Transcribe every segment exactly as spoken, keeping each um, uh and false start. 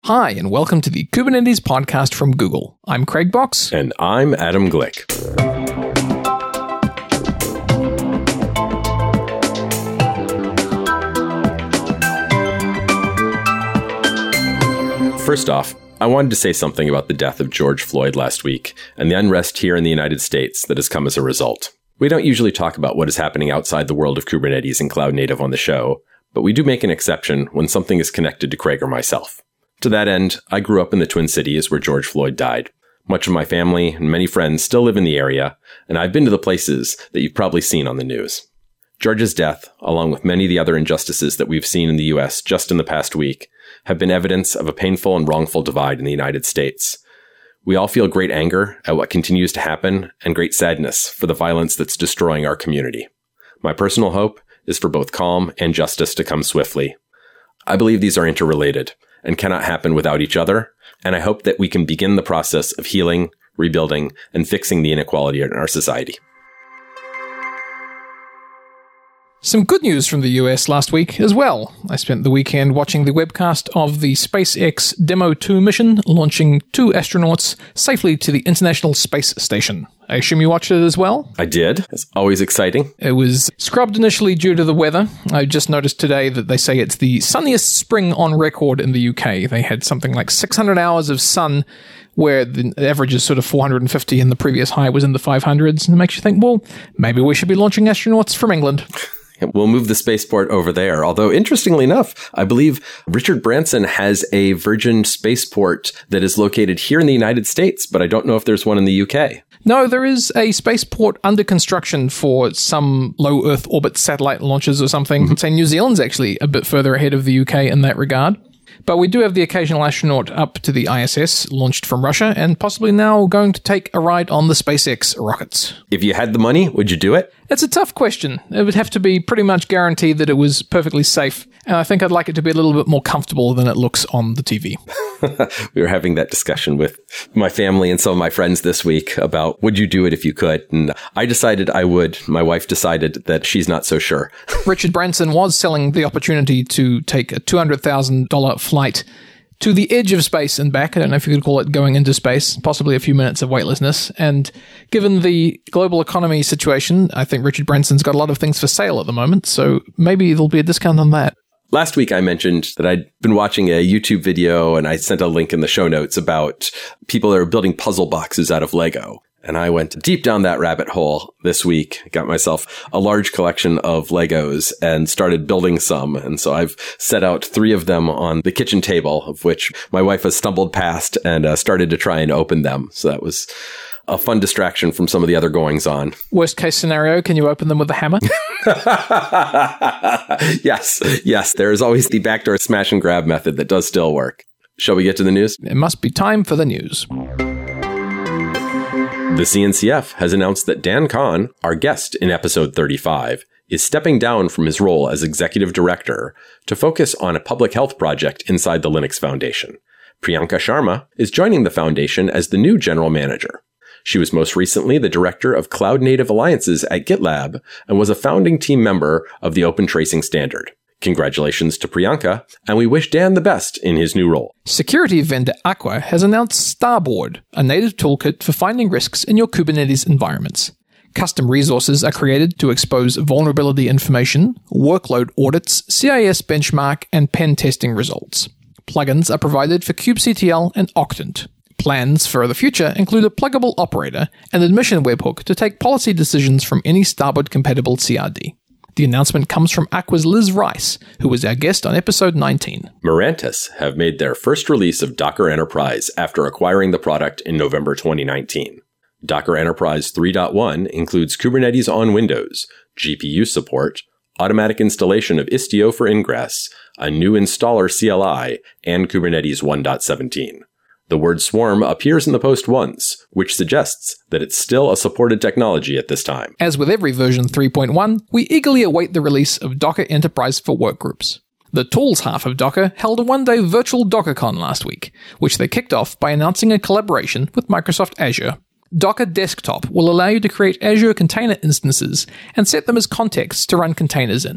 Hi, and welcome to the Kubernetes podcast from Google. I'm Craig Box. And I'm Adam Glick. First off, I wanted to say something about the death of George Floyd last week and the unrest here in the United States that has come as a result. We don't usually talk about what is happening outside the world of Kubernetes and Cloud Native on the show, but we do make an exception when something is connected to Craig or myself. To that end, I grew up in the Twin Cities where George Floyd died. Much of my family and many friends still live in the area, and I've been to the places that you've probably seen on the news. George's death, along with many of the other injustices that we've seen in the U S just in the past week, have been evidence of a painful and wrongful divide in the United States. We all feel great anger at what continues to happen and great sadness for the violence that's destroying our community. My personal hope is for both calm and justice to come swiftly. I believe these are interrelated and cannot happen without each other, and I hope that we can begin the process of healing, rebuilding, and fixing the inequality in our society. Some good news from the U S last week as well. I spent the weekend watching the webcast of the SpaceX Demo two mission, launching two astronauts safely to the International Space Station. I assume you watched it as well? I did. It's always exciting. It was scrubbed initially due to the weather. I just noticed today that they say it's the sunniest spring on record in the U K. They had something like six hundred hours of sun, where the average is sort of four hundred fifty and the previous high was in the five hundreds. And it makes you think, well, maybe we should be launching astronauts from England. We'll move the spaceport over there. Although, interestingly enough, I believe Richard Branson has a Virgin spaceport that is located here in the United States, but I don't know if there's one in the U K. No, there is a spaceport under construction for some low Earth orbit satellite launches or something. Mm-hmm. I'd say New Zealand's actually a bit further ahead of the U K in that regard. But we do have the occasional astronaut up to the I S S, launched from Russia, and possibly now going to take a ride on the SpaceX rockets. If you had the money, would you do it? It's a tough question. It would have to be pretty much guaranteed that it was perfectly safe, and I think I'd like it to be a little bit more comfortable than it looks on the T V. We were having that discussion with my family and some of my friends this week about would you do it if you could? And I decided I would. My wife decided that she's not so sure. Richard Branson was selling the opportunity to take a two hundred thousand dollars flight to the edge of space and back. I don't know if you could call it going into space, possibly a few minutes of weightlessness. And given the global economy situation, I think Richard Branson's got a lot of things for sale at the moment, so maybe there'll be a discount on that. Last week, I mentioned that I'd been watching a YouTube video, and I sent a link in the show notes about people that are building puzzle boxes out of Lego. And I went deep down that rabbit hole this week, got myself a large collection of Legos and started building some. And so I've set out three of them on the kitchen table, of which my wife has stumbled past and uh, started to try and open them. So that was a fun distraction from some of the other goings on. Worst case scenario, can you open them with a hammer? Yes, yes. There is always the backdoor smash and grab method that does still work. Shall we get to the news? It must be time for the news. The C N C F has announced that Dan Kahn, our guest in episode thirty-five, is stepping down from his role as executive director to focus on a public health project inside the Linux Foundation. Priyanka Sharma is joining the foundation as the new general manager. She was most recently the director of Cloud Native Alliances at GitLab and was a founding team member of the Open Tracing Standard. Congratulations to Priyanka, and we wish Dan the best in his new role. Security vendor Aqua has announced Starboard, a native toolkit for finding risks in your Kubernetes environments. Custom resources are created to expose vulnerability information, workload audits, C I S benchmark, and pen testing results. Plugins are provided for kubectl and Octant. Plans for the future include a pluggable operator and admission webhook to take policy decisions from any Starboard-compatible C R D. The announcement comes from Aqua's Liz Rice, who was our guest on episode nineteen. Mirantis have made their first release of Docker Enterprise after acquiring the product in November twenty nineteen. Docker Enterprise three point one includes Kubernetes on Windows, G P U support, automatic installation of Istio for Ingress, a new installer C L I, and Kubernetes one point seventeen. The word swarm appears in the post once, which suggests that it's still a supported technology at this time. As with every version three point one, we eagerly await the release of Docker Enterprise for Workgroups. The tools half of Docker held a one-day virtual DockerCon last week, which they kicked off by announcing a collaboration with Microsoft Azure. Docker Desktop will allow you to create Azure container instances and set them as contexts to run containers in.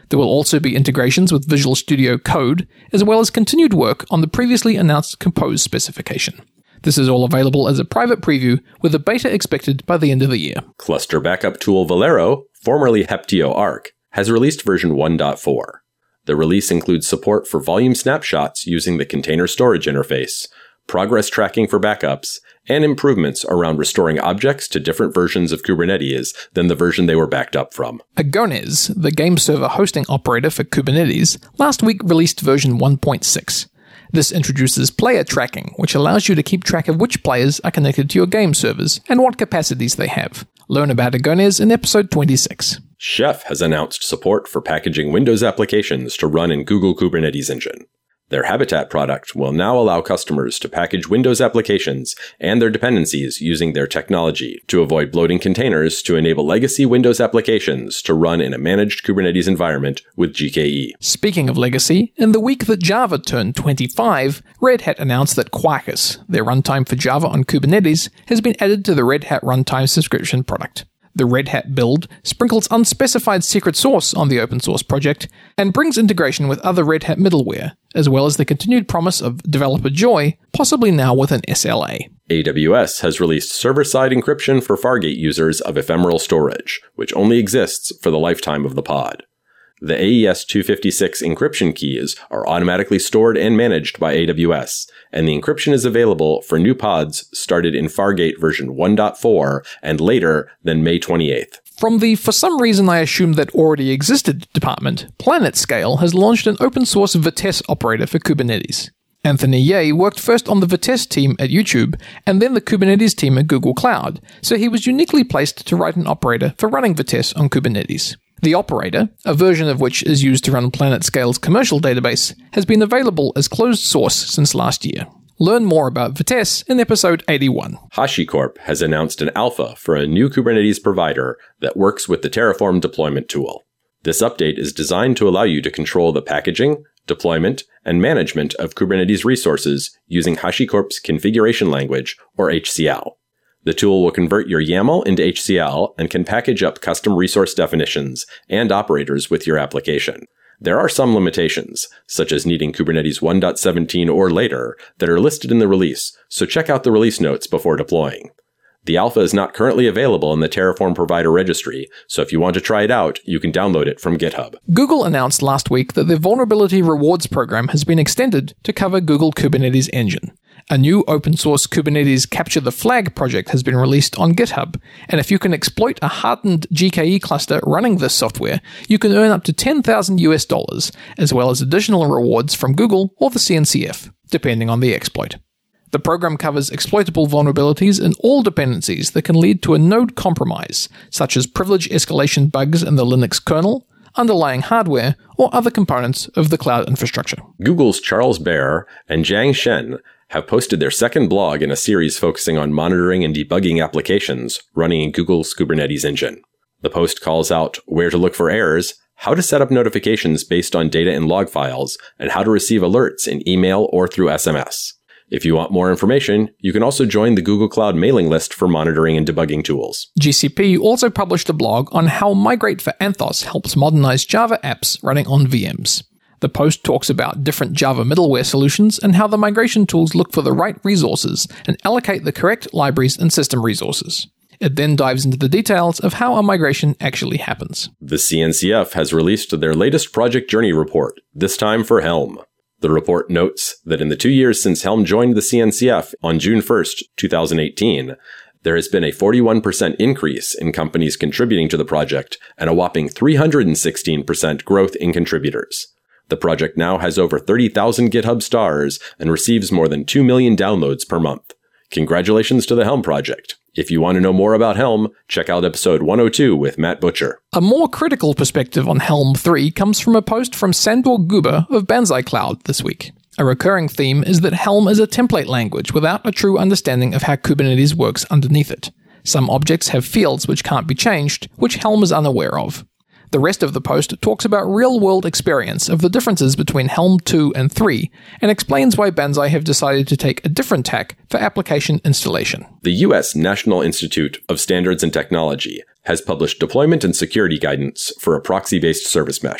There will also be integrations with Visual Studio Code, as well as continued work on the previously announced Compose specification. This is all available as a private preview, with a beta expected by the end of the year. Cluster backup tool Velero, formerly HeptioArc, has released version one point four. The release includes support for volume snapshots using the container storage interface, progress tracking for backups, and improvements around restoring objects to different versions of Kubernetes than the version they were backed up from. Agones, the game server hosting operator for Kubernetes, last week released version one point six. This introduces player tracking, which allows you to keep track of which players are connected to your game servers and what capacities they have. Learn about Agones in episode twenty-six. Chef has announced support for packaging Windows applications to run in Google Kubernetes Engine. Their Habitat product will now allow customers to package Windows applications and their dependencies using their technology to avoid bloating containers to enable legacy Windows applications to run in a managed Kubernetes environment with G K E. Speaking of legacy, in the week that Java turned twenty-five, Red Hat announced that Quarkus, their runtime for Java on Kubernetes, has been added to the Red Hat Runtime subscription product. The Red Hat build sprinkles unspecified secret sauce on the open source project and brings integration with other Red Hat middleware, as well as the continued promise of developer joy, possibly now with an S L A. A W S has released server-side encryption for Fargate users of ephemeral storage, which only exists for the lifetime of the pod. The A E S two fifty-six encryption keys are automatically stored and managed by A W S, and the encryption is available for new pods started in Fargate version one point four and later than May twenty-eighth. From the for some reason I assumed that already existed department, PlanetScale has launched an open source Vitess operator for Kubernetes. Anthony Ye worked first on the Vitess team at YouTube and then the Kubernetes team at Google Cloud, so he was uniquely placed to write an operator for running Vitess on Kubernetes. The operator, a version of which is used to run PlanetScale's commercial database, has been available as closed source since last year. Learn more about Vitess in episode eighty-one. HashiCorp has announced an alpha for a new Kubernetes provider that works with the Terraform deployment tool. This update is designed to allow you to control the packaging, deployment, and management of Kubernetes resources using HashiCorp's configuration language, or H C L. The tool will convert your YAML into H C L and can package up custom resource definitions and operators with your application. There are some limitations, such as needing Kubernetes one point seventeen or later, that are listed in the release, so check out the release notes before deploying. The alpha is not currently available in the Terraform provider registry, so if you want to try it out, you can download it from GitHub. Google announced last week that their Vulnerability Rewards program has been extended to cover Google Kubernetes Engine. A new open-source Kubernetes Capture the Flag project has been released on GitHub, and if you can exploit a hardened G K E cluster running this software, you can earn up to ten thousand US dollars, as well as additional rewards from Google or the C N C F, depending on the exploit. The program covers exploitable vulnerabilities in all dependencies that can lead to a node compromise, such as privilege escalation bugs in the Linux kernel, underlying hardware, or other components of the cloud infrastructure. Google's Charles Baer and Jiang Shen have posted their second blog in a series focusing on monitoring and debugging applications running in Google's Kubernetes engine. The post calls out where to look for errors, how to set up notifications based on data in log files, and how to receive alerts in email or through S M S. If you want more information, you can also join the Google Cloud mailing list for monitoring and debugging tools. G C P also published a blog on how Migrate for Anthos helps modernize Java apps running on V Ms. The post talks about different Java middleware solutions and how the migration tools look for the right resources and allocate the correct libraries and system resources. It then dives into the details of how a migration actually happens. The C N C F has released their latest Project Journey report, this time for Helm. The report notes that in the two years since Helm joined the C N C F on June first, twenty eighteen, there has been a forty-one percent increase in companies contributing to the project and a whopping three hundred sixteen percent growth in contributors. The project now has over thirty thousand GitHub stars and receives more than two million downloads per month. Congratulations to the Helm project. If you want to know more about Helm, check out episode one oh two with Matt Butcher. A more critical perspective on Helm three comes from a post from Sandor Guber of Banzai Cloud this week. A recurring theme is that Helm is a template language without a true understanding of how Kubernetes works underneath it. Some objects have fields which can't be changed, which Helm is unaware of. The rest of the post talks about real-world experience of the differences between Helm two and three, and explains why Banzai have decided to take a different tack for application installation. The U S National Institute of Standards and Technology has published deployment and security guidance for a proxy-based service mesh.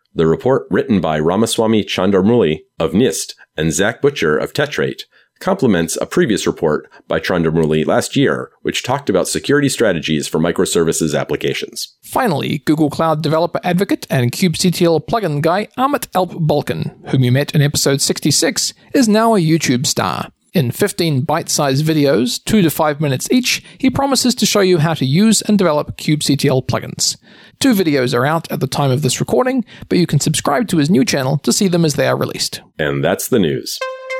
The report, written by Ramaswamy Chandramouli of NIST and Zach Butcher of Tetrate, complements a previous report by Chandramouli last year, which talked about security strategies for microservices applications. Finally, Google Cloud developer advocate and kubectl plugin guy Amit Alp-Balkan, whom you met in episode sixty-six, is now a YouTube star. In fifteen bite-sized videos, two to five minutes each, he promises to show you how to use and develop kubectl plugins. Two videos are out at the time of this recording, but you can subscribe to his new channel to see them as they are released. And that's the news.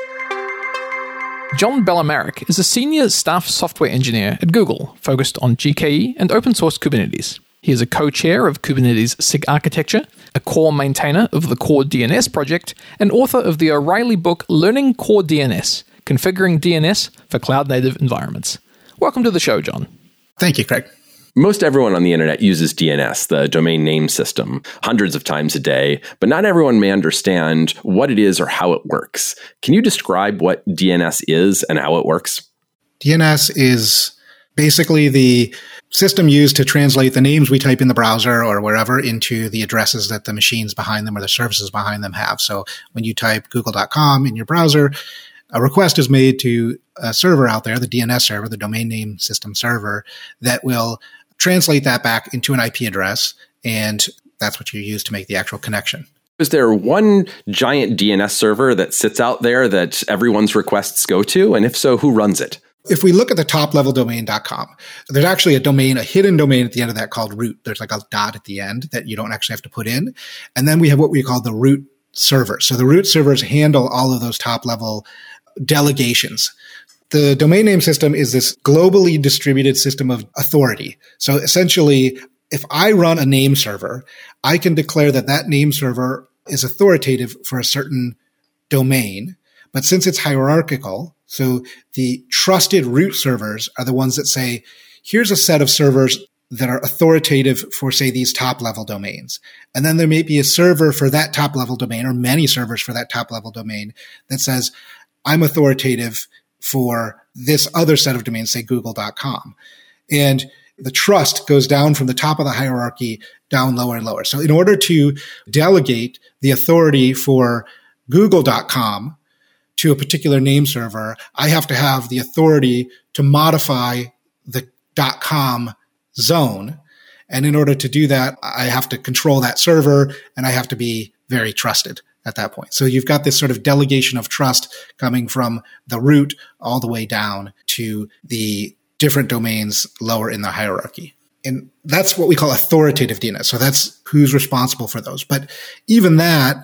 John Bellemaric is a senior staff software engineer at Google, focused on G K E and open source Kubernetes. He is a co-chair of Kubernetes SIG architecture, a core maintainer of the Core D N S project, and author of the O'Reilly book Learning Core D N S, Configuring D N S for Cloud-Native Environments. Welcome to the show, John. Thank you, Craig. Most everyone on the internet uses D N S, the domain name system, hundreds of times a day, but not everyone may understand what it is or how it works. Can you describe what D N S is and how it works? D N S is basically the system used to translate the names we type in the browser or wherever into the addresses that the machines behind them or the services behind them have. So when you type google dot com in your browser, a request is made to a server out there, the D N S server, the domain name system server, that will translate that back into an I P address, and that's what you use to make the actual connection. Is there one giant D N S server that sits out there that everyone's requests go to? And if so, who runs it? If we look at the top level domain dot com, there's actually a domain, a hidden domain at the end of that called root. There's like a dot at the end that you don't actually have to put in. And then we have what we call the root server. So the root servers handle all of those top level delegations. The domain name system is this globally distributed system of authority. So essentially, if I run a name server, I can declare that that name server is authoritative for a certain domain. But since it's hierarchical, so the trusted root servers are the ones that say, here's a set of servers that are authoritative for, say, these top-level domains. And then there may be a server for that top-level domain, or many servers for that top-level domain, that says, I'm authoritative for this other set of domains, say google dot com. And the trust goes down from the top of the hierarchy down lower and lower. So in order to delegate the authority for google dot com to a particular name server, I have to have the authority to modify the .com zone. And in order to do that, I have to control that server, and I have to be very trusted at that point. So you've got this sort of delegation of trust coming from the root all the way down to the different domains lower in the hierarchy. And that's what we call authoritative D N S. So that's who's responsible for those. But even that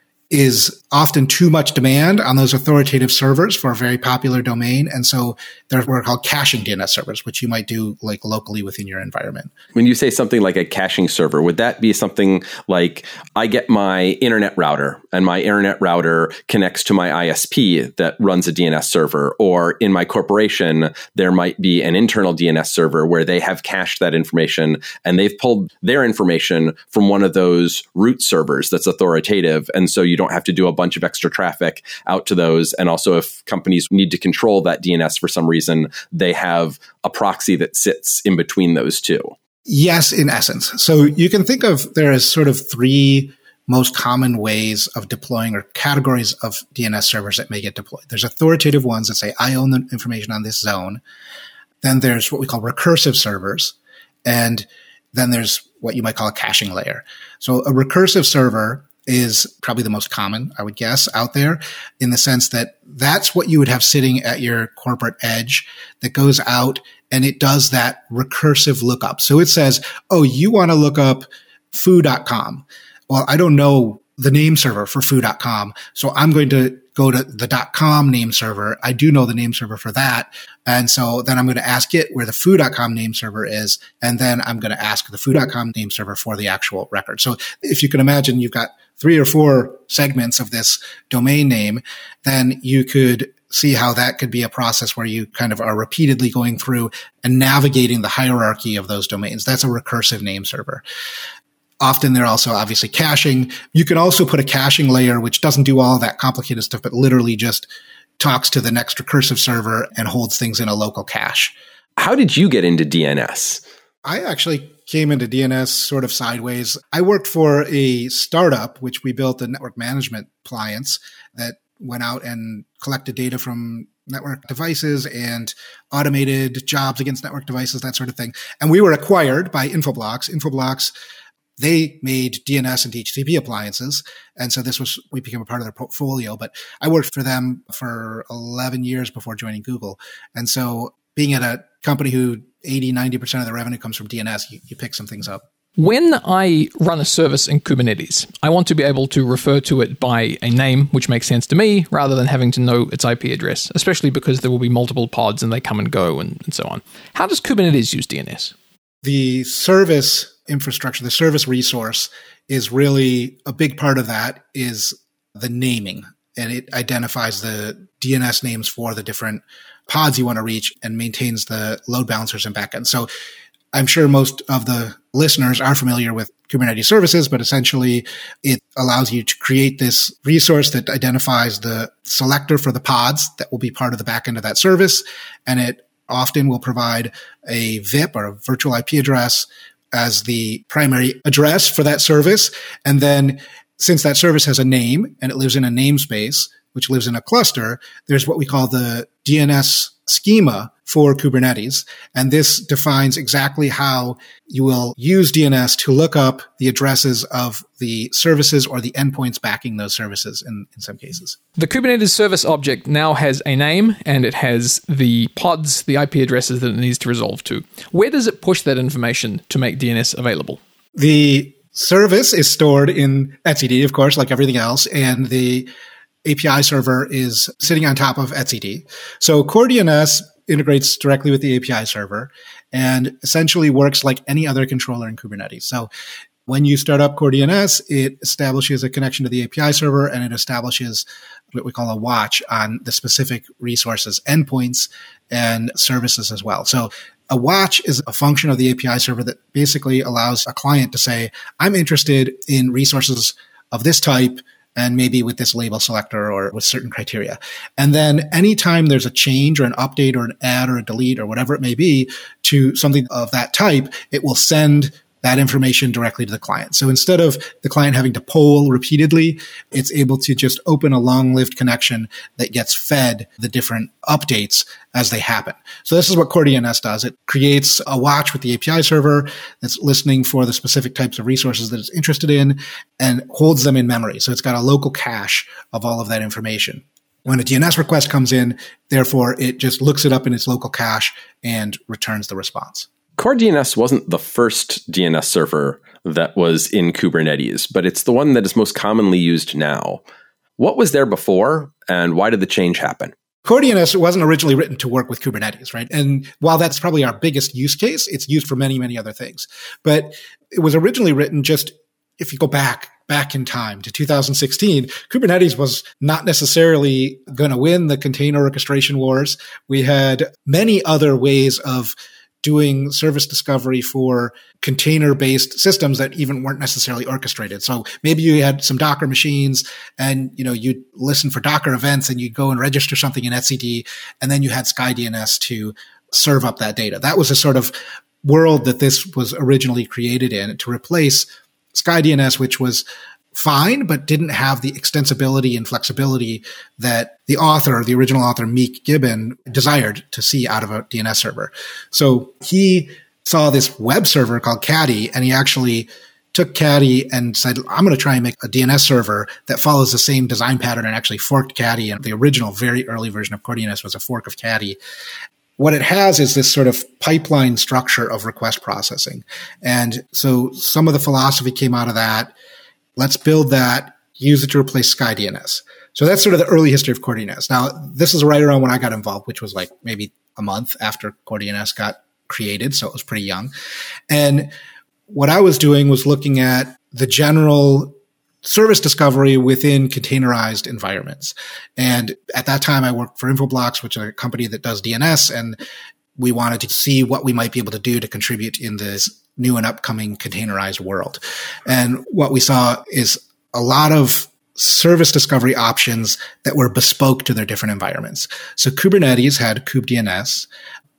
is often too much demand on those authoritative servers for a very popular domain. And so they're what are called caching D N S servers, which you might do like locally within your environment. When you say something like a caching server, would that be something like I get my internet router and my internet router connects to my I S P that runs a D N S server? Or in my corporation, there might be an internal D N S server where they have cached that information and they've pulled their information from one of those root servers that's authoritative. And so you don't have to do a bunch of extra traffic out to those. And also if companies need to control that D N S for some reason, they have a proxy that sits in between those two. Yes, in essence. So you can think of there as sort of three most common ways of deploying or categories of D N S servers that may get deployed. There's authoritative ones that say, I own the information on this zone. Then there's what we call recursive servers. And then there's what you might call a caching layer. So a recursive server is probably the most common, I would guess, out there, in the sense that that's what you would have sitting at your corporate edge that goes out and it does that recursive lookup. So it says, oh, you want to look up foo dot com. Well, I don't know the name server for foo dot com, so I'm going to go to the .com name server. I do know the name server for that. And so then I'm going to ask it where the foo dot com name server is. And then I'm going to ask the foo dot com name server for the actual record. So if you can imagine, you've got three or four segments of this domain name, then you could see how that could be a process where you kind of are repeatedly going through and navigating the hierarchy of those domains. That's a recursive name server. Often they're also obviously caching. You can also put a caching layer, which doesn't do all that complicated stuff, but literally just talks to the next recursive server and holds things in a local cache. How did you get into D N S? I actually came into D N S sort of sideways. I worked for a startup, which we built a network management appliance that went out and collected data from network devices and automated jobs against network devices, that sort of thing. And we were acquired by Infoblox. Infoblox, they made D N S and D H C P appliances. And so this was, we became a part of their portfolio. But I worked for them for eleven years before joining Google. And so being at a company who eighty, ninety percent of the revenue comes from D N S, you, you pick some things up. When I run a service in Kubernetes, I want to be able to refer to it by a name, which makes sense to me, rather than having to know its I P address, especially because there will be multiple pods and they come and go and, and so on. How does Kubernetes use D N S? The service infrastructure, the service resource is really a big part of that is the naming. And it identifies the D N S names for the different pods you want to reach and maintains the load balancers and backend. So I'm sure most of the listeners are familiar with Kubernetes services, but essentially it allows you to create this resource that identifies the selector for the pods that will be part of the backend of that service. And it often will provide a V I P or a virtual I P address as the primary address for that service. And then since that service has a name and it lives in a namespace, which lives in a cluster, there's what we call the D N S schema for Kubernetes. And this defines exactly how you will use D N S to look up the addresses of the services or the endpoints backing those services in, in some cases. The Kubernetes service object now has a name and it has the pods, the I P addresses that it needs to resolve to. Where does it push that information to make D N S available? The service is stored in etcd, of course, like everything else, and the A P I server is sitting on top of etcd. So Core D N S integrates directly with the A P I server and essentially works like any other controller in Kubernetes. So when you start up Core D N S, it establishes a connection to the A P I server and it establishes what we call a watch on the specific resources, endpoints, and services as well. So a watch is a function of the A P I server that basically allows a client to say, I'm interested in resources of this type and maybe with this label selector or with certain criteria. And then anytime there's a change or an update or an add or a delete or whatever it may be to something of that type, it will send that information directly to the client. So instead of the client having to poll repeatedly, it's able to just open a long-lived connection that gets fed the different updates as they happen. So this is what Core D N S does. It creates a watch with the A P I server that's listening for the specific types of resources that it's interested in and holds them in memory. So it's got a local cache of all of that information. When a D N S request comes in, therefore, it just looks it up in its local cache and returns the response. Core D N S wasn't the first D N S server that was in Kubernetes, but it's the one that is most commonly used now. What was there before, and why did the change happen? Core D N S wasn't originally written to work with Kubernetes, right? And while that's probably our biggest use case, it's used for many, many other things. But it was originally written just, if you go back, back in time to two thousand sixteen, Kubernetes was not necessarily going to win the container orchestration wars. We had many other ways of doing service discovery for container-based systems that even weren't necessarily orchestrated. So maybe you had some Docker machines and, you know, you'd listen for Docker events and you'd go and register something in etcd, and then you had SkyDNS to serve up that data. That was a sort of world that this was originally created in to replace SkyDNS, which was fine, but didn't have the extensibility and flexibility that the author, the original author, Meek Gibbon, desired to see out of a D N S server. So he saw this web server called Caddy, and he actually took Caddy and said, I'm going to try and make a D N S server that follows the same design pattern, and actually forked Caddy. And the original, very early version of Core D N S was a fork of Caddy. What it has is this sort of pipeline structure of request processing. And so some of the philosophy came out of that. Let's build that, use it to replace SkyDNS. So that's sort of the early history of Core D N S. Now, this is right around when I got involved, which was like maybe a month after Core D N S got created. So it was pretty young. And what I was doing was looking at the general service discovery within containerized environments. And at that time, I worked for Infoblox, which is a company that does D N S. And we wanted to see what we might be able to do to contribute in this new and upcoming containerized world. And what we saw is a lot of service discovery options that were bespoke to their different environments. So Kubernetes had kubedns.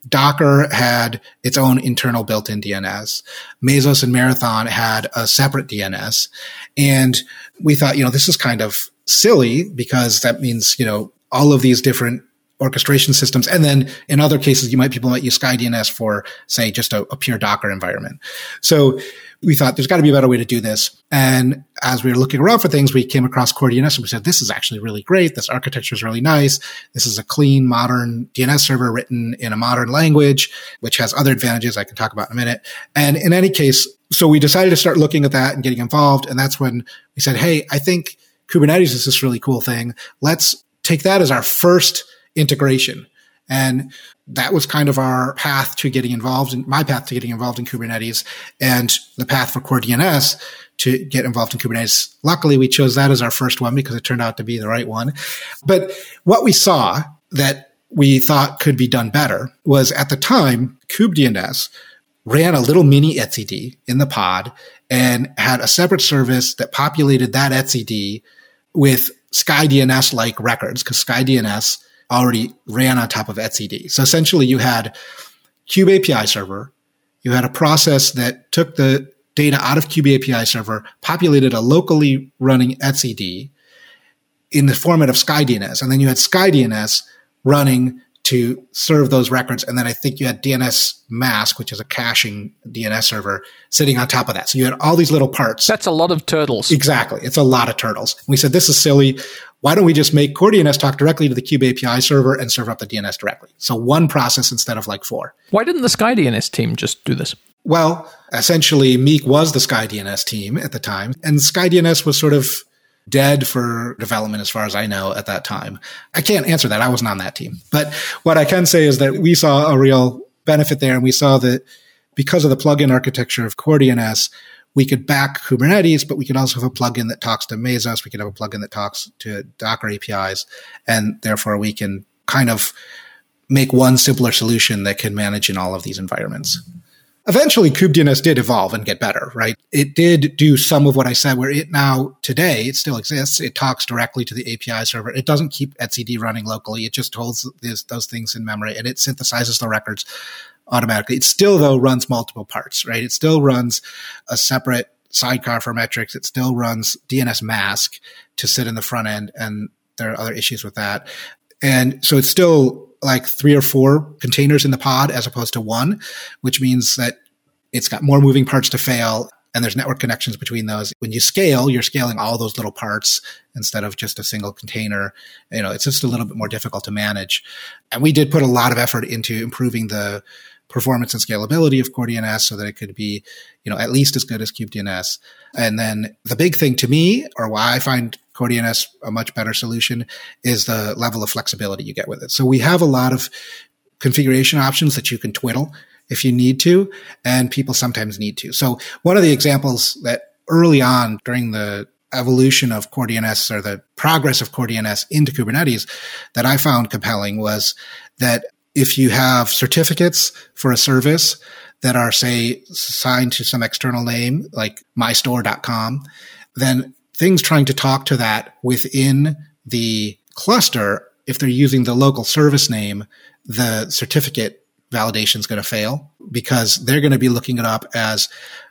Docker had its own internal built-in D N S. Mesos and Marathon had a separate D N S. And we thought, you know, this is kind of silly because that means, you know, all of these different orchestration systems. And then in other cases, you might, people might use SkyDNS for, say, just a, a pure Docker environment. So we thought there's got to be a better way to do this. And as we were looking around for things, we came across CoreDNS and we said, this is actually really great. This architecture is really nice. This is a clean, modern D N S server written in a modern language, which has other advantages I can talk about in a minute. And in any case, so we decided to start looking at that and getting involved. And that's when we said, hey, I think Kubernetes is this really cool thing. Let's take that as our first integration. And that was kind of our path to getting involved in my path to getting involved in Kubernetes and the path for CoreDNS to get involved in Kubernetes. Luckily, we chose that as our first one because it turned out to be the right one. But what we saw that we thought could be done better was at the time, KubeDNS ran a little mini etcd in the pod and had a separate service that populated that etcd with SkyDNS-like records because SkyDNS already ran on top of etcd. So essentially you had Kube A P I server, you had a process that took the data out of Kube A P I server, populated a locally running etcd in the format of SkyDNS, and then you had SkyDNS running to serve those records. And then I think you had D N S Mask, which is a caching D N S server, sitting on top of that. So you had all these little parts. That's a lot of turtles. Exactly. It's a lot of turtles. We said, this is silly. Why don't we just make CoreDNS talk directly to the Kube A P I server and serve up the D N S directly? So one process instead of like four. Why didn't the SkyDNS team just do this? Well, essentially, Meek was the SkyDNS team at the time, and SkyDNS was sort of dead for development as far as I know at that time. I can't answer that. I wasn't on that team. But what I can say is that we saw a real benefit there, and we saw that because of the plugin architecture of CoreDNS, we could back Kubernetes, but we could also have a plugin that talks to Mesos. We could have a plugin that talks to Docker A P Is, and therefore we can kind of make one simpler solution that can manage in all of these environments. Eventually, KubeDNS did evolve and get better, right? It did do some of what I said, where it now, today, it still exists. It talks directly to the A P I server. It doesn't keep etcd running locally. It just holds this, those things in memory, and it synthesizes the records automatically. It still, though, runs multiple parts, right? It still runs a separate sidecar for metrics. It still runs D N S Mask to sit in the front end, and there are other issues with that. And so it's still like three or four containers in the pod as opposed to one, which means that it's got more moving parts to fail, and there's network connections between those. When you scale, you're scaling all those little parts instead of just a single container. You know, it's just a little bit more difficult to manage. And we did put a lot of effort into improving the performance and scalability of CoreDNS so that it could be, you know, at least as good as KubeDNS. And then the big thing to me, or why I find CoreDNS a much better solution, is the level of flexibility you get with it. So we have a lot of configuration options that you can twiddle if you need to, and people sometimes need to. So one of the examples that early on during the evolution of CoreDNS, or the progress of CoreDNS into Kubernetes, that I found compelling was that if you have certificates for a service that are, say, assigned to some external name like my store dot com, then things trying to talk to that within the cluster, if they're using the local service name, the certificate validation is going to fail because they're going to be looking it up as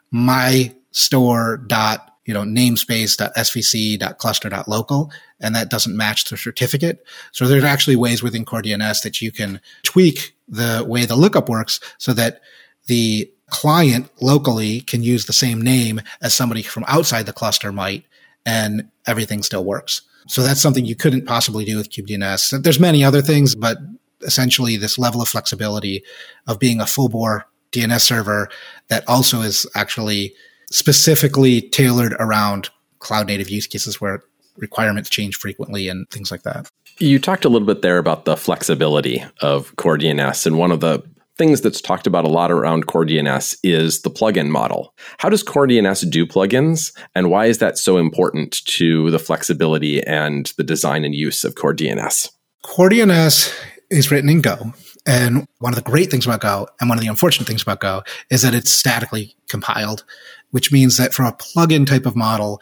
my store dot you know, namespace dot s v c dot cluster dot local, and that doesn't match the certificate. So there's actually ways within CoreDNS that you can tweak the way the lookup works so that the client locally can use the same name as somebody from outside the cluster might, and everything still works. So that's something you couldn't possibly do with KubeDNS. There's many other things, but essentially this level of flexibility of being a full bore D N S server that also is actually specifically tailored around cloud native use cases where requirements change frequently and things like that. You talked a little bit there about the flexibility of CoreDNS, and one of the things that's talked about a lot around CoreDNS is the plugin model. How does CoreDNS do plugins, and why is that so important to the flexibility and the design and use of CoreDNS? CoreDNS is written in Go. And one of the great things about Go, and one of the unfortunate things about Go, is that it's statically compiled, which means that for a plugin type of model,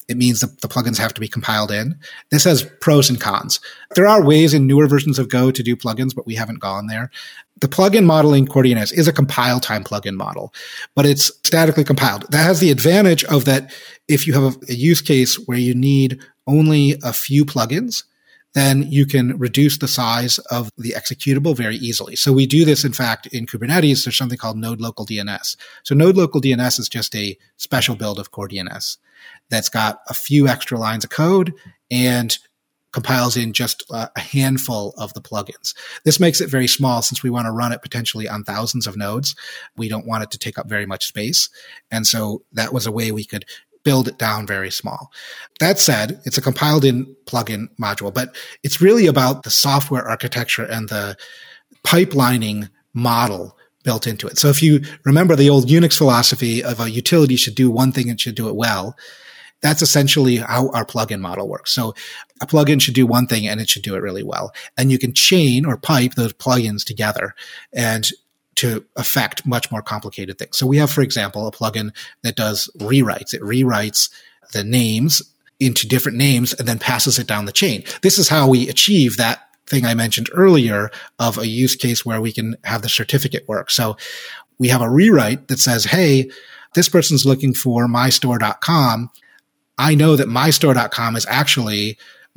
it means that the plugins have to be compiled in. This has pros and cons. There are ways in newer versions of Go to do plugins, but we haven't gone there. The plugin model in Core D N S is a compile time plugin model, but it's statically compiled. That has the advantage of that if you have a, a use case where you need only a few plugins, then you can reduce the size of the executable very easily. So we do this, in fact, in Kubernetes. There's something called Node Local D N S. So Node Local D N S is just a special build of Core D N S that's got a few extra lines of code and compiles in just a handful of the plugins. This makes it very small since we want to run it potentially on thousands of nodes. We don't want it to take up very much space. And so that was a way we could build it down very small. That said, it's a compiled in plugin module, but it's really about the software architecture and the pipelining model built into it. So if you remember the old Unix philosophy of a utility should do one thing and should do it well, that's essentially how our plugin model works. So a plugin should do one thing and it should do it really well. And you can chain or pipe those plugins together and to affect much more complicated things. So we have, for example, a plugin that does rewrites. It rewrites the names into different names and then passes it down the chain. This is how we achieve that thing I mentioned earlier of a use case where we can have the certificate work. So we have a rewrite that says, hey, this person's looking for my store dot com. I know that my store dot com is actually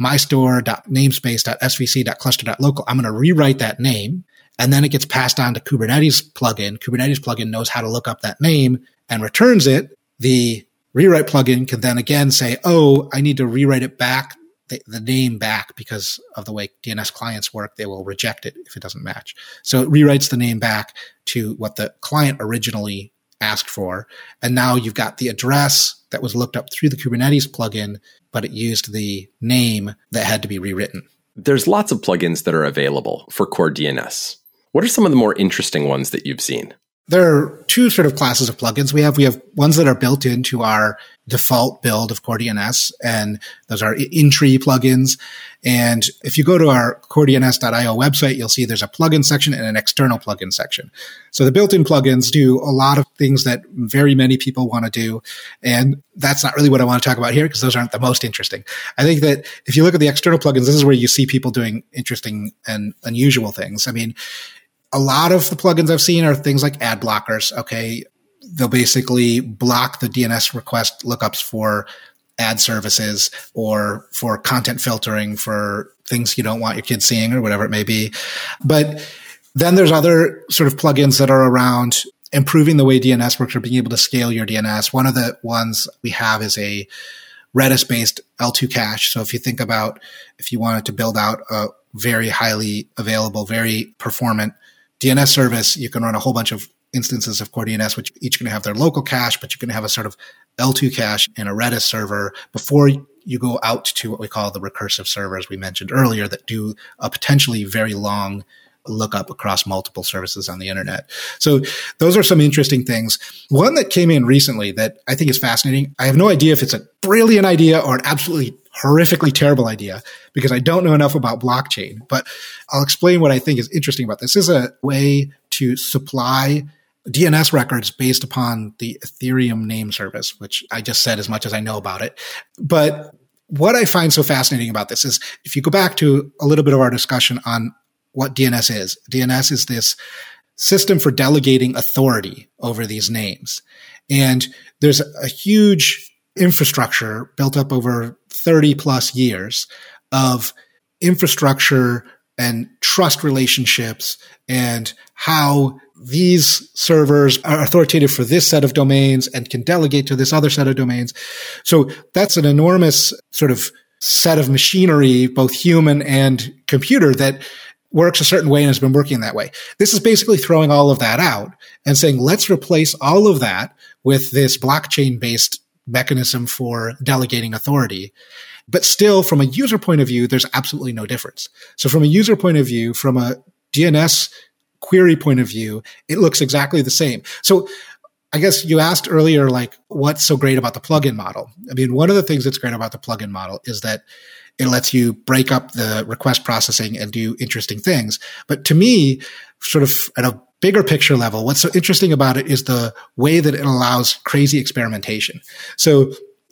mystore.namespace.svc.cluster.local. I'm going to rewrite that name. And then it gets passed on to Kubernetes plugin. Kubernetes plugin knows how to look up that name and returns it. The rewrite plugin can then again say, oh, I need to rewrite it back, the, the name back, because of the way D N S clients work. They will reject it if it doesn't match. So it rewrites the name back to what the client originally asked for. And now you've got the address that was looked up through the Kubernetes plugin, but it used the name that had to be rewritten. There's lots of plugins that are available for Core D N S. What are some of the more interesting ones that you've seen? There are two sort of classes of plugins we have. We have ones that are built into our default build of Core D N S, and those are in-tree plugins. And if you go to our core d n s dot i o website, you'll see there's a plugin section and an external plugin section. So the built-in plugins do a lot of things that very many people want to do. And that's not really what I want to talk about here because those aren't the most interesting. I think that if you look at the external plugins, this is where you see people doing interesting and unusual things. I mean, a lot of the plugins I've seen are things like ad blockers. Okay. They'll basically block the D N S request lookups for ad services or for content filtering for things you don't want your kids seeing or whatever it may be. But then there's other sort of plugins that are around improving the way D N S works or being able to scale your D N S. One of the ones we have is a Redis-based L two cache. So if you think about if you wanted to build out a very highly available, very performant D N S service, you can run a whole bunch of instances of Core D N S, which each going to have their local cache, but you can have a sort of L two cache in a Redis server before you go out to what we call the recursive servers we mentioned earlier that do a potentially very long lookup across multiple services on the internet. So those are some interesting things. One that came in recently that I think is fascinating. I have no idea if it's a brilliant idea or an absolutely horrifically terrible idea because I don't know enough about blockchain, but I'll explain what I think is interesting about this. This is a way to supply D N S records based upon the Ethereum name service, which I just said as much as I know about it. But what I find so fascinating about this is if you go back to a little bit of our discussion on what D N S is, D N S is this system for delegating authority over these names. And there's a huge infrastructure built up over thirty plus years of infrastructure and trust relationships and how these servers are authoritative for this set of domains and can delegate to this other set of domains. So that's an enormous sort of set of machinery, both human and computer, that works a certain way and has been working that way. This is basically throwing all of that out and saying, let's replace all of that with this blockchain-based mechanism for delegating authority. But still, from a user point of view, there's absolutely no difference. So from a user point of view, from a D N S query point of view, it looks exactly the same. So I guess you asked earlier, like, what's so great about the plugin model? I mean, one of the things that's great about the plugin model is that it lets you break up the request processing and do interesting things. But to me, sort of at a bigger picture level, what's so interesting about it is the way that it allows crazy experimentation. So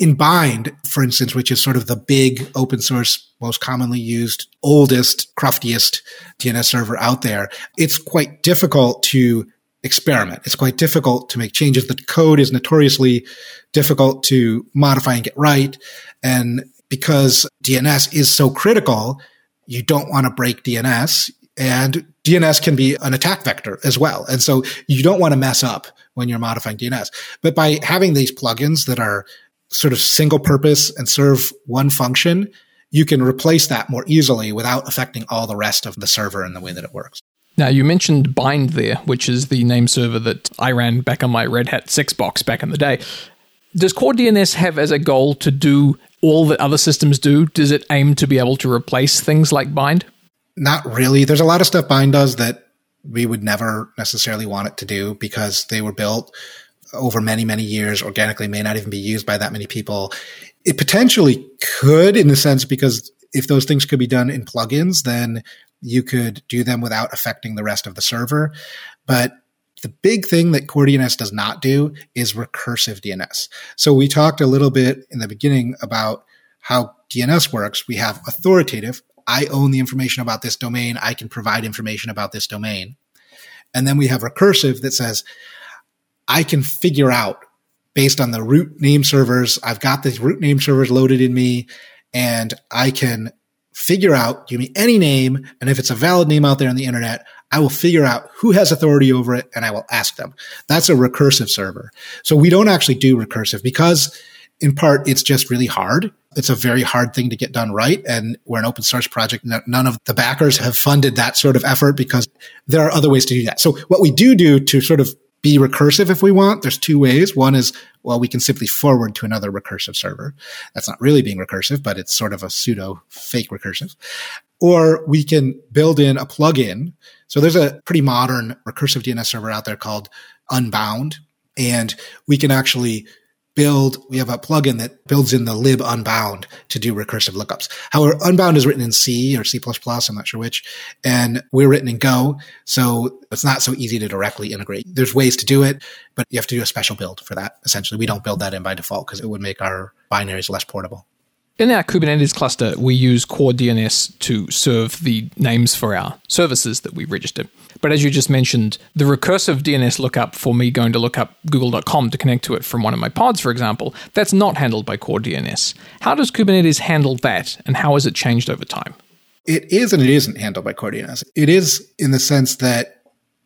In Bind, for instance, which is sort of the big open source, most commonly used, oldest, cruftiest D N S server out there, it's quite difficult to experiment. It's quite difficult to make changes. The code is notoriously difficult to modify and get right. And because D N S is so critical, you don't want to break D N S. And D N S can be an attack vector as well. And so you don't want to mess up when you're modifying D N S. But by having these plugins that are sort of single purpose and serve one function, you can replace that more easily without affecting all the rest of the server and the way that it works. Now, you mentioned Bind there, which is the name server that I ran back on my Red Hat six box back in the day. Does Core D N S have as a goal to do all that other systems do? Does it aim to be able to replace things like Bind? Not really. There's a lot of stuff Bind does that we would never necessarily want it to do because they were built over many, many years, organically, may not even be used by that many people. It potentially could, in the sense, because if those things could be done in plugins, then you could do them without affecting the rest of the server. But the big thing that Core D N S does not do is recursive D N S. So we talked a little bit in the beginning about how D N S works. We have authoritative. I own the information about this domain. I can provide information about this domain. And then we have recursive that says, I can figure out based on the root name servers. I've got the root name servers loaded in me, and I can figure out, give me any name. And if it's a valid name out there on the internet, I will figure out who has authority over it, and I will ask them. That's a recursive server. So we don't actually do recursive because in part, it's just really hard. It's a very hard thing to get done right. And we're an open source project. None of the backers have funded that sort of effort because there are other ways to do that. So what we do do to sort of be recursive if we want, there's two ways. One is, well, we can simply forward to another recursive server. That's not really being recursive, but it's sort of a pseudo fake recursive. Or we can build in a plugin. So there's a pretty modern recursive D N S server out there called Unbound. And we can actually build, we have a plugin that builds in the lib unbound to do recursive lookups. However, Unbound is written in C or C plus plus, I'm not sure which, and we're written in Go, so it's not so easy to directly integrate. There's ways to do it, but you have to do a special build for that. Essentially, we don't build that in by default because it would make our binaries less portable. In our Kubernetes cluster, we use Core D N S to serve the names for our services that we register. But as you just mentioned, the recursive D N S lookup for me going to look up google dot com to connect to it from one of my pods, for example, that's not handled by Core D N S. How does Kubernetes handle that, and how has it changed over time? It is and it isn't handled by Core D N S. It is in the sense that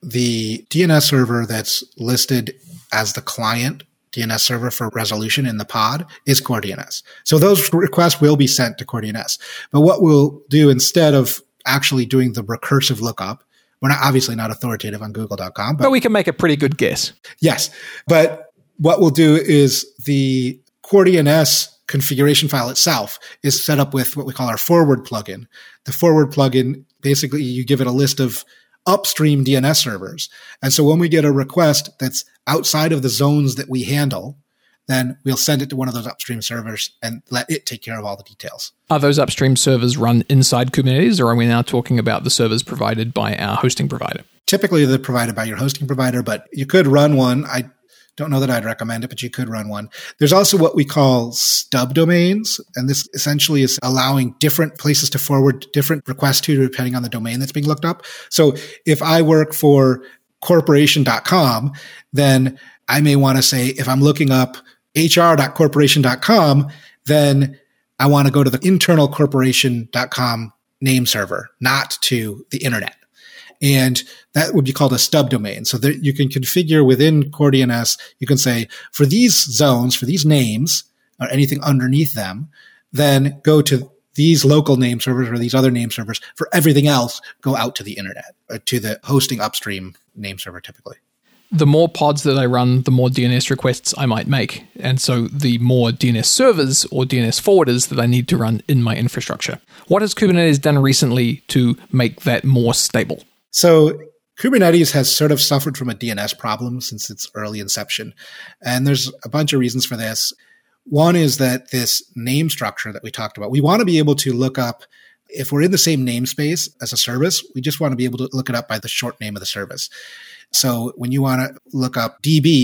the D N S server that's listed as the client D N S server for resolution in the pod is Core D N S. So those requests will be sent to Core D N S. But what we'll do instead of actually doing the recursive lookup, we're not obviously not authoritative on google dot com. But, but we can make a pretty good guess. Yes. But what we'll do is the Core D N S configuration file itself is set up with what we call our forward plugin. The forward plugin, basically you give it a list of upstream D N S servers. And so when we get a request that's outside of the zones that we handle, then we'll send it to one of those upstream servers and let it take care of all the details. Are those upstream servers run inside Kubernetes, or are we now talking about the servers provided by our hosting provider? Typically, they're provided by your hosting provider, but you could run one. I don't know that I'd recommend it, but you could run one. There's also what we call stub domains, and this essentially is allowing different places to forward different requests to depending on the domain that's being looked up. So if I work for corporation dot com, then I may want to say, if I'm looking up H R dot corporation dot com, then I want to go to the internal corporation dot com name server, not to the internet. And that would be called a stub domain. So that you can configure within Core D N S, you can say, for these zones, for these names, or anything underneath them, then go to these local name servers or these other name servers. For everything else, go out to the internet, or to the hosting upstream name server typically. The more pods that I run, the more D N S requests I might make. And so the more D N S servers or D N S forwarders that I need to run in my infrastructure. What has Kubernetes done recently to make that more stable? So Kubernetes has sort of suffered from a D N S problem since its early inception. And there's a bunch of reasons for this. One is that this name structure that we talked about, we want to be able to look up, if we're in the same namespace as a service, we just want to be able to look it up by the short name of the service. So when you want to look up D B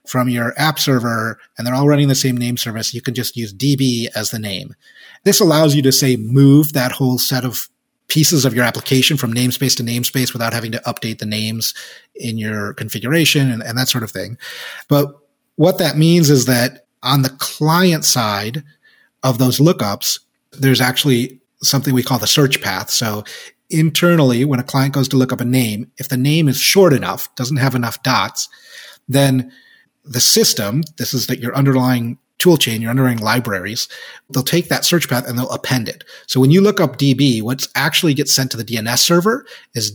from your app server and they're all running the same name service, you can just use D B as the name. This allows you to, say, move that whole set of pieces of your application from namespace to namespace without having to update the names in your configuration and, and that sort of thing. But what that means is that on the client side of those lookups, there's actually something we call the search path. So internally, when a client goes to look up a name, if the name is short enough, doesn't have enough dots, then the system, this is that your underlying toolchain, your underlying libraries, they'll take that search path and they'll append it. So when you look up D B, what actually gets sent to the D N S server is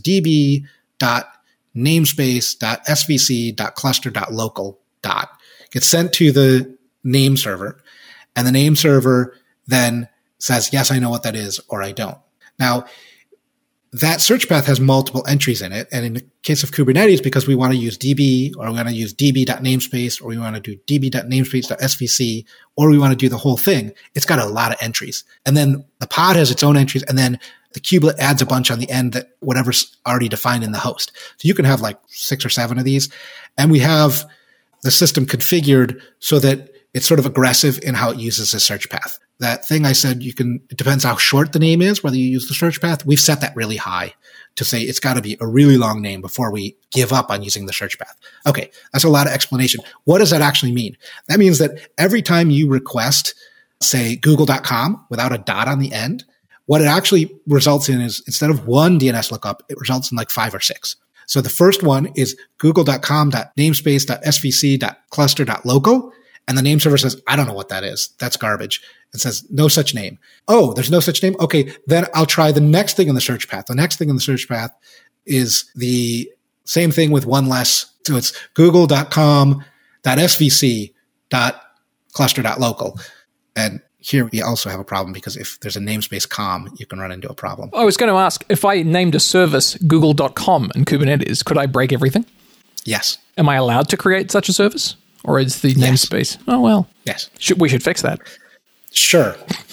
db.namespace.svc.cluster.local dot. Gets sent to the name server, and the name server then says, yes, I know what that is, or I don't. Now, that search path has multiple entries in it. And in the case of Kubernetes, because we want to use D B, or we want to use db.namespace, or we want to do db.namespace.svc, or we want to do the whole thing, it's got a lot of entries. And then the pod has its own entries, and then the kubelet adds a bunch on the end that whatever's already defined in the host. So you can have like six or seven of these. And we have the system configured so that it's sort of aggressive in how it uses the search path. That thing I said, you can, it depends how short the name is, whether you use the search path. We've set that really high to say it's got to be a really long name before we give up on using the search path. Okay, that's a lot of explanation. What does that actually mean? That means that every time you request, say, google dot com without a dot on the end, what it actually results in is instead of one D N S lookup, it results in like five or six. So the first one is google.com.namespace.svc.cluster.local. And the name server says, I don't know what that is. That's garbage. It says no such name. Oh, there's no such name. Okay. Then I'll try the next thing in the search path. The next thing in the search path is the same thing with one less. So it's google.com.svc.cluster.local. And here we also have a problem because if there's a namespace com, you can run into a problem. I was going to ask, if I named a service google dot com in Kubernetes, could I break everything? Yes. Am I allowed to create such a service? Or is the Yes. namespace? Oh, well. Yes. Should, we should fix that. Sure.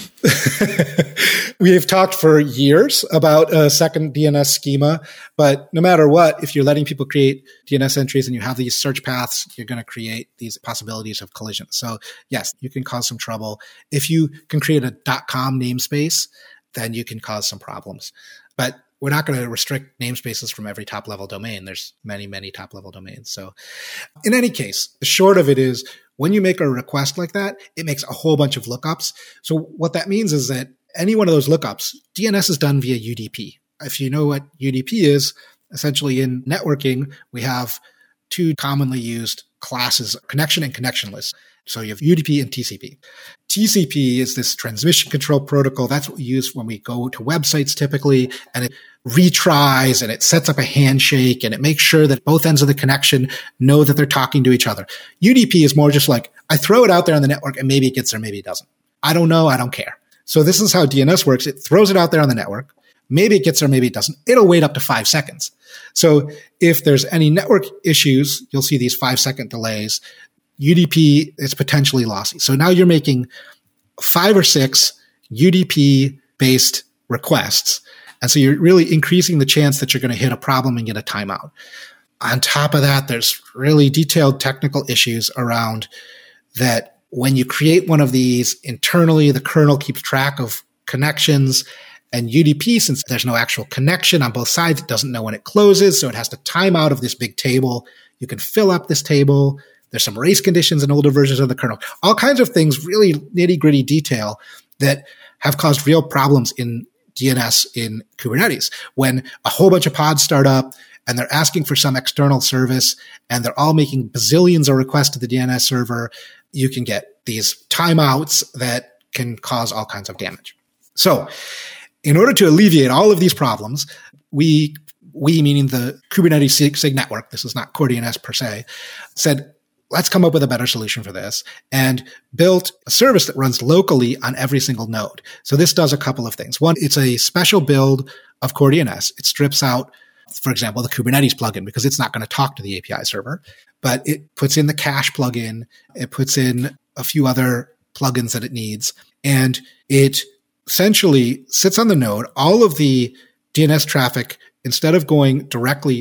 We have talked for years about a second D N S schema, but no matter what, if you're letting people create D N S entries and you have these search paths, you're going to create these possibilities of collision. So yes, you can cause some trouble. If you can create a .com namespace, then you can cause some problems. But we're not going to restrict namespaces from every top level domain. There's many, many top level domains. So in any case, the short of it is when you make a request like that, it makes a whole bunch of lookups. So what that means is that any one of those lookups, D N S is done via U D P. If you know what U D P is, essentially in networking, we have two commonly used classes, connection and connectionless. So you have U D P and T C P. T C P is this transmission control protocol. That's what we use when we go to websites typically, and it retries and it sets up a handshake and it makes sure that both ends of the connection know that they're talking to each other. U D P is more just like, I throw it out there on the network and maybe it gets there, maybe it doesn't. I don't know. I don't care. So this is how D N S works. It throws it out there on the network. Maybe it gets there, maybe it doesn't. It'll wait up to five seconds. So if there's any network issues, you'll see these five second delays. U D P is potentially lossy. So now you're making five or six U D P based requests. And so you're really increasing the chance that you're going to hit a problem and get a timeout. On top of that, there's really detailed technical issues around that when you create one of these internally, the kernel keeps track of connections. And U D P, since there's no actual connection on both sides, it doesn't know when it closes. So it has to time out of this big table. You can fill up this table. There's some race conditions in older versions of the kernel. All kinds of things, really nitty gritty detail that have caused real problems in D N S in Kubernetes. When a whole bunch of pods start up and they're asking for some external service and they're all making bazillions of requests to the D N S server, you can get these timeouts that can cause all kinds of damage. So in order to alleviate all of these problems, we, we meaning the Kubernetes SIG, SIG network, this is not Core D N S per se, said, let's come up with a better solution for this, and built a service that runs locally on every single node. So this does a couple of things. One, it's a special build of Core D N S. It strips out, for example, the Kubernetes plugin because it's not going to talk to the A P I server, but it puts in the cache plugin. It puts in a few other plugins that it needs, and it essentially sits on the node. All of the D N S traffic, instead of going directly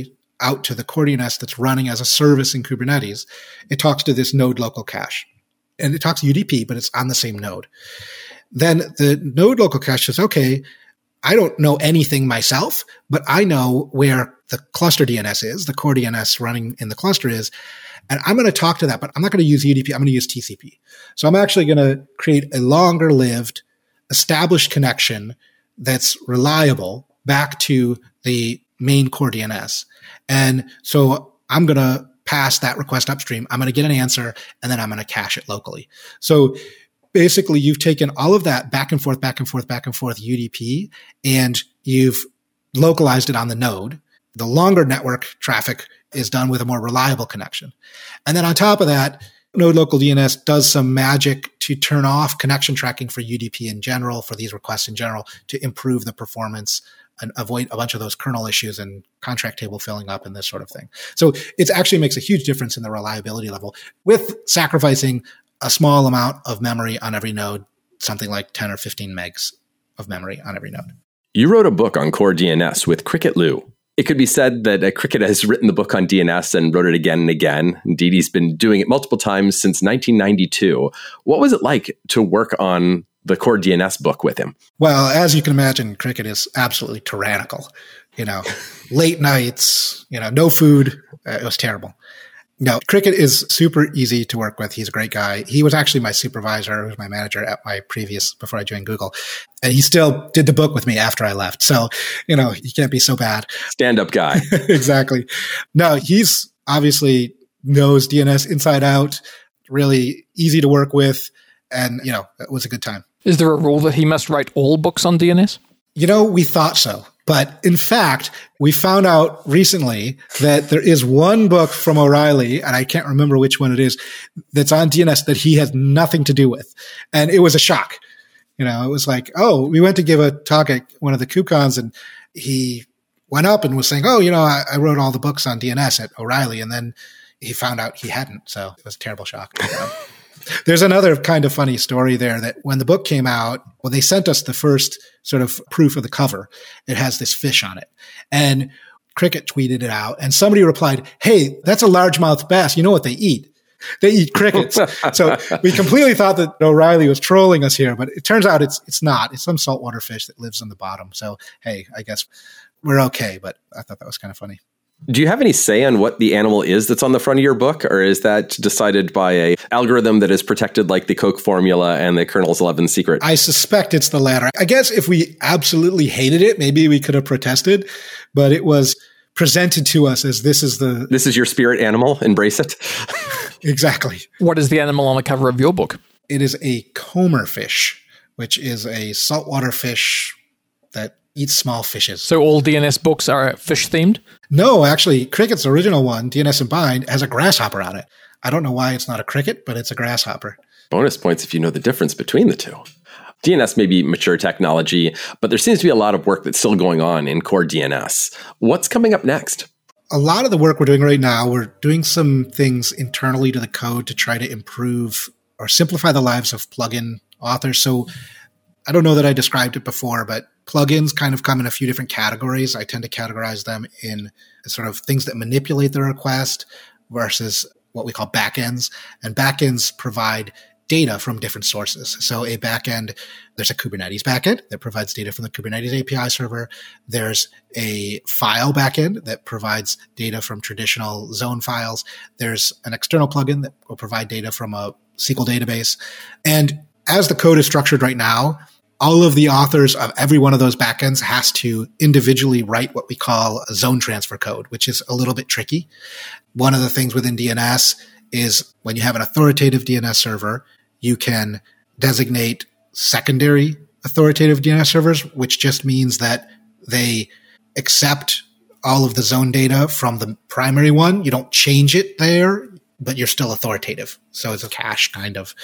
out to the core D N S that's running as a service in Kubernetes, it talks to this node local cache. And it talks U D P, but it's on the same node. Then the node local cache says, okay, I don't know anything myself, but I know where the cluster D N S is, the core D N S running in the cluster is, and I'm going to talk to that, but I'm not going to use U D P. I'm going to use T C P. So I'm actually going to create a longer lived, established connection that's reliable back to the main core D N S. And so I'm going to pass that request upstream. I'm going to get an answer, and then I'm going to cache it locally. So basically, you've taken all of that back and forth, back and forth, back and forth U D P, and you've localized it on the node. The longer network traffic is done with a more reliable connection. And then on top of that, node local D N S does some magic to turn off connection tracking for U D P in general, for these requests in general, to improve the performance and avoid a bunch of those kernel issues and contract table filling up and this sort of thing. So it actually makes a huge difference in the reliability level with sacrificing a small amount of memory on every node, something like ten or fifteen megs of memory on every node. You wrote a book on core D N S with Cricket Liu. It could be said that uh, Cricket has written the book on D N S and wrote it again and again. Indeed, he's been doing it multiple times since nineteen ninety-two. What was it like to work on the core D N S book with him? Well, as you can imagine, Cricket is absolutely tyrannical. You know, late nights, you know, no food. Uh, it was terrible. No, Cricket is super easy to work with. He's a great guy. He was actually my supervisor, he was my manager at my previous, before I joined Google. And he still did the book with me after I left. So, you know, he can't be so bad. Stand-up guy. Exactly. No, he's obviously knows D N S inside out, really easy to work with. And, you know, it was a good time. Is there a rule that he must write all books on D N S? You know, we thought so. But in fact, we found out recently that there is one book from O'Reilly, and I can't remember which one it is, that's on D N S that he has nothing to do with. And it was a shock. You know, it was like, oh, we went to give a talk at one of the KubeCons, and he went up and was saying, oh, you know, I, I wrote all the books on D N S at O'Reilly. And then he found out he hadn't. So it was a terrible shock. You know? There's another kind of funny story there that when the book came out, well, they sent us the first sort of proof of the cover. It has this fish on it. And Cricket tweeted it out. And somebody replied, hey, that's a largemouth bass. You know what they eat? They eat crickets. So we completely thought that O'Reilly was trolling us here, but it turns out it's it's not. It's some saltwater fish that lives on the bottom. So, hey, I guess we're okay. But I thought that was kind of funny. Do you have any say on what the animal is that's on the front of your book? Or is that decided by a algorithm that is protected like the Coke formula and the Colonel's eleven secret? I suspect it's the latter. I guess if we absolutely hated it, maybe we could have protested, but it was presented to us as this is the... This is your spirit animal. Embrace it. Exactly. What is the animal on the cover of your book? It is a comber fish, which is a saltwater fish that eats small fishes. So all D N S books are fish themed? No, actually, Cricket's original one, D N S and Bind, has a grasshopper on it. I don't know why it's not a cricket, but it's a grasshopper. Bonus points if you know the difference between the two. D N S may be mature technology, but there seems to be a lot of work that's still going on in core D N S. What's coming up next? A lot of the work we're doing right now, we're doing some things internally to the code to try to improve or simplify the lives of plugin authors. So I don't know that I described it before, but plugins kind of come in a few different categories. I tend to categorize them in sort of things that manipulate the request versus what we call backends. And backends provide data from different sources. So a backend, there's a Kubernetes backend that provides data from the Kubernetes A P I server. There's a file backend that provides data from traditional zone files. There's an external plugin that will provide data from a S Q L database. And as the code is structured right now, all of the authors of every one of those backends has to individually write what we call a zone transfer code, which is a little bit tricky. One of the things within D N S is when you have an authoritative D N S server, you can designate secondary authoritative D N S servers, which just means that they accept all of the zone data from the primary one. You don't change it there, but you're still authoritative. So it's a cache kind of.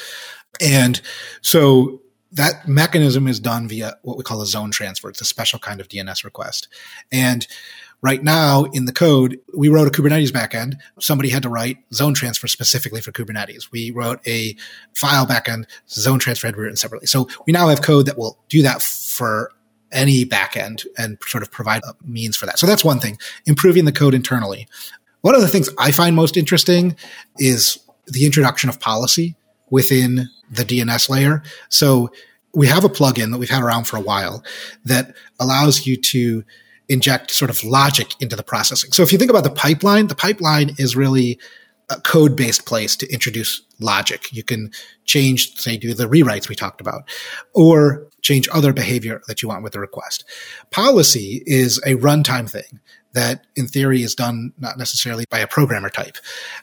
And so that mechanism is done via what we call a zone transfer. It's a special kind of D N S request. And right now in the code, we wrote a Kubernetes backend. Somebody had to write zone transfer specifically for Kubernetes. We wrote a file backend, zone transfer had to be written separately. So we now have code that will do that for any backend and sort of provide a means for that. So that's one thing, improving the code internally. One of the things I find most interesting is the introduction of policy within the D N S layer. So we have a plugin that we've had around for a while that allows you to inject sort of logic into the processing. So if you think about the pipeline, the pipeline is really a code-based place to introduce logic. You can change, say, do the rewrites we talked about, or change other behavior that you want with the request. Policy is a runtime thing that in theory is done not necessarily by a programmer type.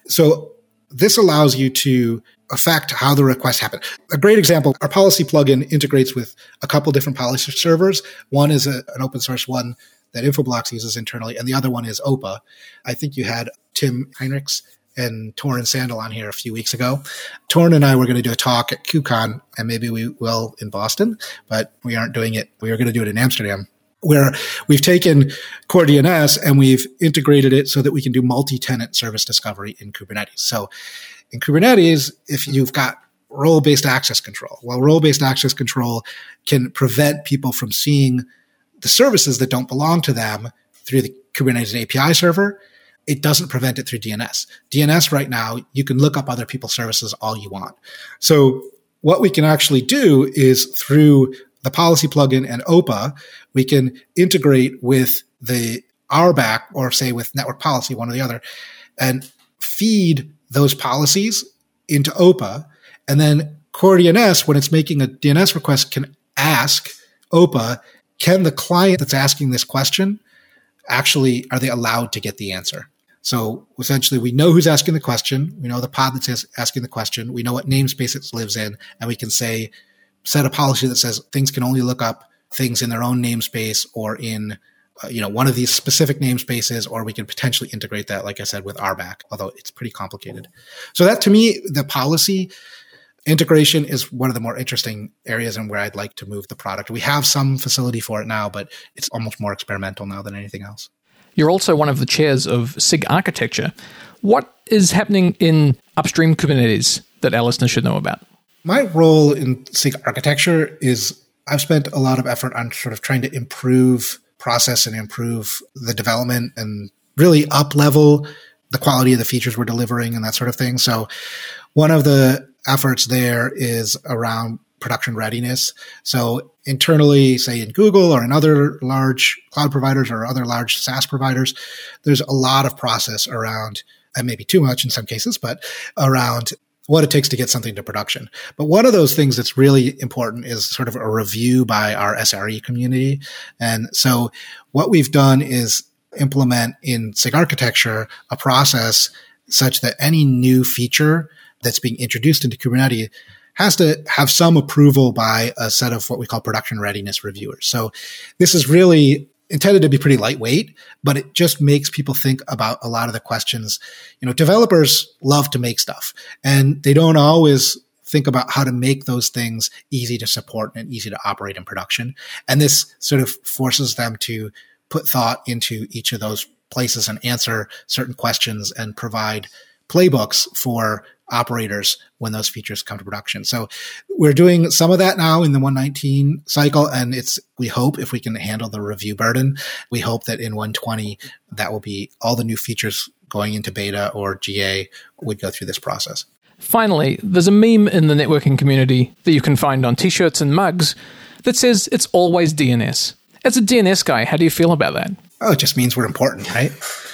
So this allows you to affect how the requests happen. A great example, our policy plugin integrates with a couple different policy servers. One is a, an open source one that Infoblox uses internally, and the other one is O P A. I think you had Tim Heinrichs and Torn and Sandel on here a few weeks ago. Torn and I were going to do a talk at KubeCon, and maybe we will in Boston, but we aren't doing it. We were going to do it in Amsterdam, where we've taken Core D N S and we've integrated it so that we can do multi-tenant service discovery in Kubernetes. So in Kubernetes, if you've got role-based access control, well, role-based access control can prevent people from seeing the services that don't belong to them through the Kubernetes A P I server. It doesn't prevent it through D N S. D N S right now, you can look up other people's services all you want. So what we can actually do is through the policy plugin and O P A, we can integrate with the R B A C or say with network policy, one or the other, and feed those policies into O P A. And then Core D N S, when it's making a D N S request, can ask O P A, can the client that's asking this question actually, are they allowed to get the answer? So essentially, we know who's asking the question. We know the pod that's asking the question. We know what namespace it lives in. And we can say, set a policy that says things can only look up things in their own namespace or in uh, you know, one of these specific namespaces, or we can potentially integrate that, like I said, with R B A C, although it's pretty complicated. So that, to me, the policy integration is one of the more interesting areas and where I'd like to move the product. We have some facility for it now, but it's almost more experimental now than anything else. You're also one of the chairs of SIG Architecture. What is happening in upstream Kubernetes that our listeners should know about? My role in SIG Architecture is I've spent a lot of effort on sort of trying to improve process and improve the development and really up-level the quality of the features we're delivering and that sort of thing. So one of the efforts there is around production readiness. So internally, say in Google or in other large cloud providers or other large SaaS providers, there's a lot of process around, and maybe too much in some cases, but around what it takes to get something to production. But one of those things that's really important is sort of a review by our S R E community. And so what we've done is implement in SIG Architecture a process such that any new feature that's being introduced into Kubernetes has to have some approval by a set of what we call production readiness reviewers. So this is really intended to be pretty lightweight, but it just makes people think about a lot of the questions. You know, developers love to make stuff, and they don't always think about how to make those things easy to support and easy to operate in production. And this sort of forces them to put thought into each of those places and answer certain questions and provide playbooks for operators when those features come to production. So we're doing some of that now in the one nineteen cycle, and it's, we hope if we can handle the review burden, we hope that in one twenty, that will be all the new features going into beta or G A would go through this process. Finally, there's a meme in the networking community that you can find on t-shirts and mugs that says it's always D N S. As a D N S guy, how do you feel about that? Oh, it just means we're important, right?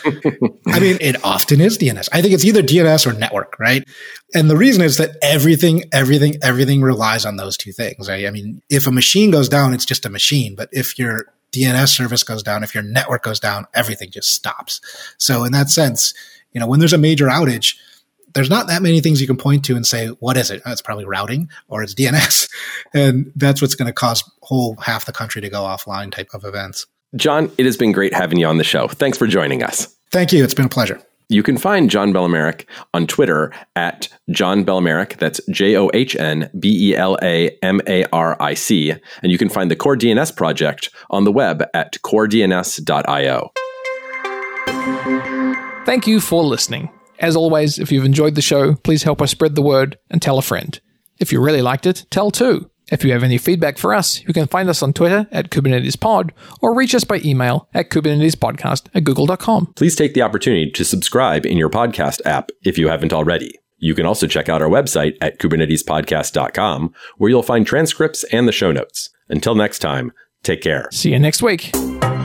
I mean, it often is D N S. I think it's either D N S or network, right? And the reason is that everything, everything, everything relies on those two things, right? I mean, if a machine goes down, it's just a machine. But if your D N S service goes down, if your network goes down, everything just stops. So in that sense, you know, when there's a major outage, there's not that many things you can point to and say, what is it? Oh, it's probably routing or it's D N S. And that's what's going to cause whole half the country to go offline type of events. John, it has been great having you on the show. Thanks for joining us. Thank you. It's been a pleasure. You can find John Belamaric on Twitter at John Belamaric. That's J O H N B E L A M A R I C. And you can find the Core D N S project on the web at core d n s dot io. Thank you for listening. As always, if you've enjoyed the show, please help us spread the word and tell a friend. If you really liked it, tell two. If you have any feedback for us, you can find us on Twitter at KubernetesPod or reach us by email at kubernetespodcast at google dot com. Please take the opportunity to subscribe in your podcast app if you haven't already. You can also check out our website at kubernetes podcast dot com, where you'll find transcripts and the show notes. Until next time, take care. See you next week.